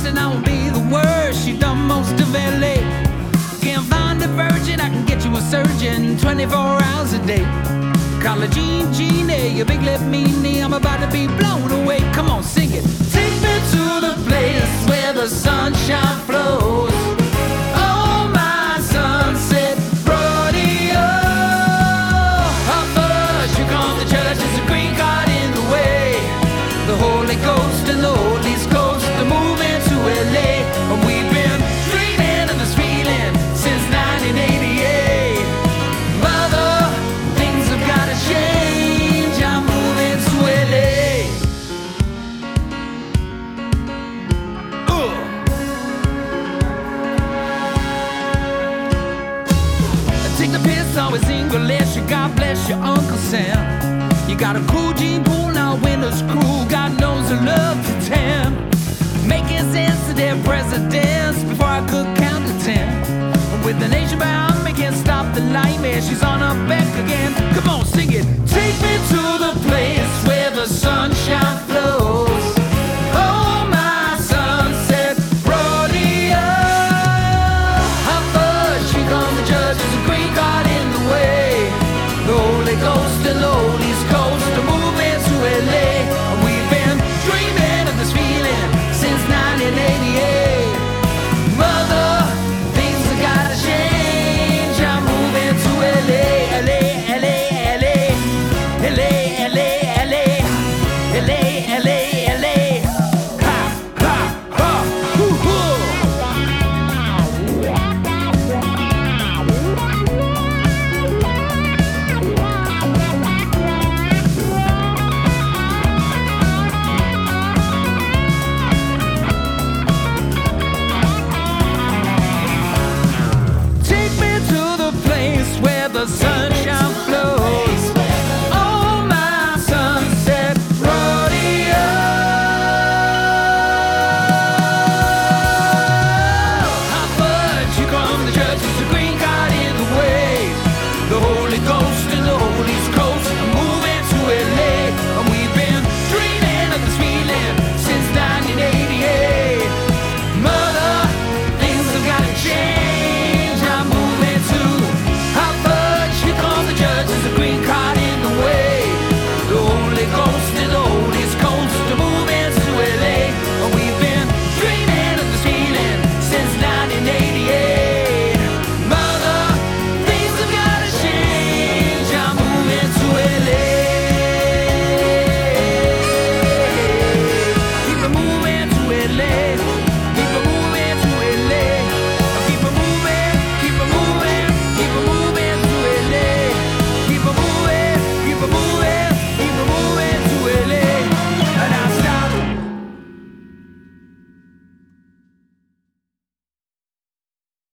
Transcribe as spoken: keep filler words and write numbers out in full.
and I won't be the worst. She done most of L A. Can't find a virgin, I can get you a surgeon twenty-four hours a day. Call her Jean Genie, your big lip meanie. I'm about to be blown away. Come on, sing it. Take me to the place where the sunshine flows. Oh, my sunset rodeo. Up first, here comes the church. There's a green card in the way. The Holy Ghost and the whole East Coast are moving to L A. And we've been dreaming of this feeling since nineteen eighty-eight. Mother, things have gotta change. I'm moving to L A. Uh. Take the piss, always English. God bless your Uncle Sam. You got a cool gene pool, now winter's cruel. God knows I love to tan. Making sense to their presidents before I could count to ten. With the nation behind me, can't stop the nightmare. She's on her back again. Come on, sing it. Take me to the place where the sunshine flows. Oh, my sunset rodeo. How far she comes, the judge is a green card in the way. The Holy Ghost and Lord.